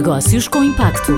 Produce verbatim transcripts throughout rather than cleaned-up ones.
Negócios com Impacto.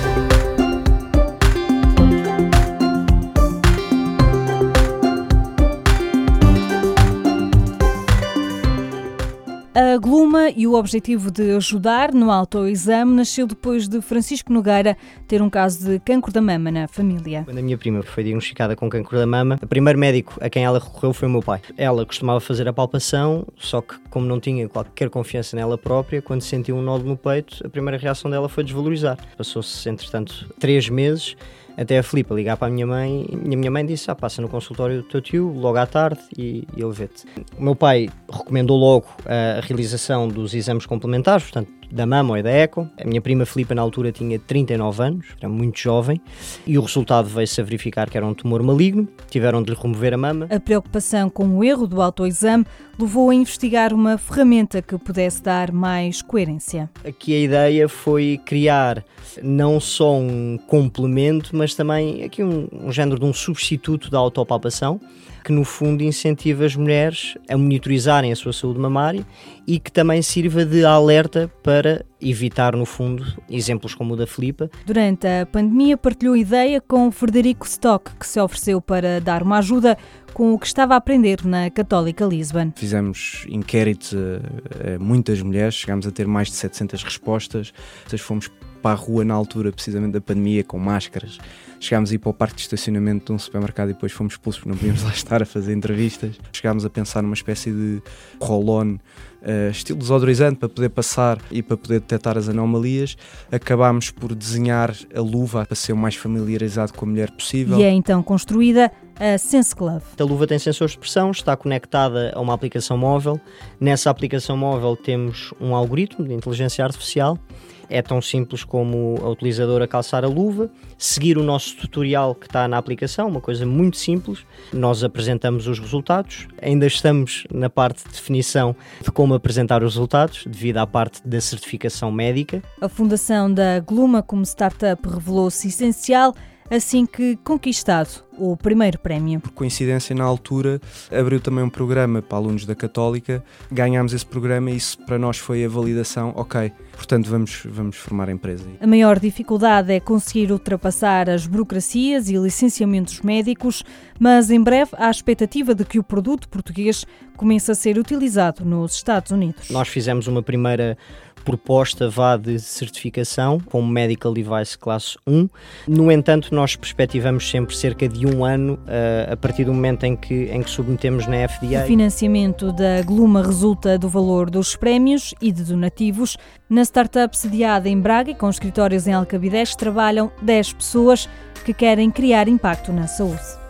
A Gluma e o objetivo de ajudar no autoexame nasceu depois de Francisco Nogueira ter um caso de cancro da mama na família. Quando a minha prima foi diagnosticada com cancro da mama, o primeiro médico a quem ela recorreu foi o meu pai. Ela costumava fazer a palpação, só que como não tinha qualquer confiança nela própria, quando sentiu um nódulo no peito, a primeira reação dela foi desvalorizar. Passou-se, entretanto, três meses até a Filipa ligar para a minha mãe, e a minha mãe disse, ah, passa no consultório do teu tio, logo à tarde, e, e ele vê-te. O meu pai recomendou logo a realização dos exames complementares, portanto, da mama ou da eco. A minha prima Filipa, na altura, tinha trinta e nove anos, era muito jovem, e o resultado veio-se a verificar que era um tumor maligno, tiveram de lhe remover a mama. A preocupação com o erro do autoexame levou a investigar uma ferramenta que pudesse dar mais coerência. Aqui a ideia foi criar não só um complemento, mas também aqui um, um género de um substituto da autopalpação, que no fundo incentiva as mulheres a monitorizarem a sua saúde mamária e que também sirva de alerta para evitar, no fundo, exemplos como o da Filipa. Durante a pandemia partilhou ideia com Frederico Stock, que se ofereceu para dar uma ajuda com o que estava a aprender na Católica Lisbon. Fizemos inquéritos a, a muitas mulheres, chegámos a ter mais de setecentas respostas, fomos para a rua na altura precisamente da pandemia com máscaras, chegámos a ir para o parque de estacionamento de um supermercado e depois fomos expulsos porque não podíamos lá estar a fazer entrevistas. Chegámos a pensar numa espécie de roll-on, uh, estilo desodorizante para poder passar e para poder detectar as anomalias. Acabámos por desenhar a luva para ser o mais familiarizado com a mulher possível. E é então construída a Sense Glove. A luva tem sensores de pressão, está conectada a uma aplicação móvel. Nessa aplicação móvel temos um algoritmo de inteligência artificial. É tão simples como a utilizadora calçar a luva, seguir o nosso tutorial que está na aplicação, uma coisa muito simples. Nós apresentamos os resultados, ainda estamos na parte de definição de como apresentar os resultados, devido à parte da certificação médica. A fundação da Gluma como startup revelou-se essencial assim que conquistado o primeiro prémio. Por coincidência, na altura, abriu também um programa para alunos da Católica, ganhámos esse programa e isso para nós foi a validação, ok, portanto vamos, vamos formar a empresa. A maior dificuldade é conseguir ultrapassar as burocracias e licenciamentos médicos, mas em breve há a expectativa de que o produto português comece a ser utilizado nos Estados Unidos. Nós fizemos uma primeira proposta vá de certificação como Medical Device Classe um. No entanto, nós perspectivamos sempre cerca de um ano uh, a partir do momento em que, em que submetemos na F D A. O financiamento da Gluma resulta do valor dos prémios e de donativos. Na startup sediada em Braga e com escritórios em Alcabidez trabalham dez pessoas que querem criar impacto na saúde.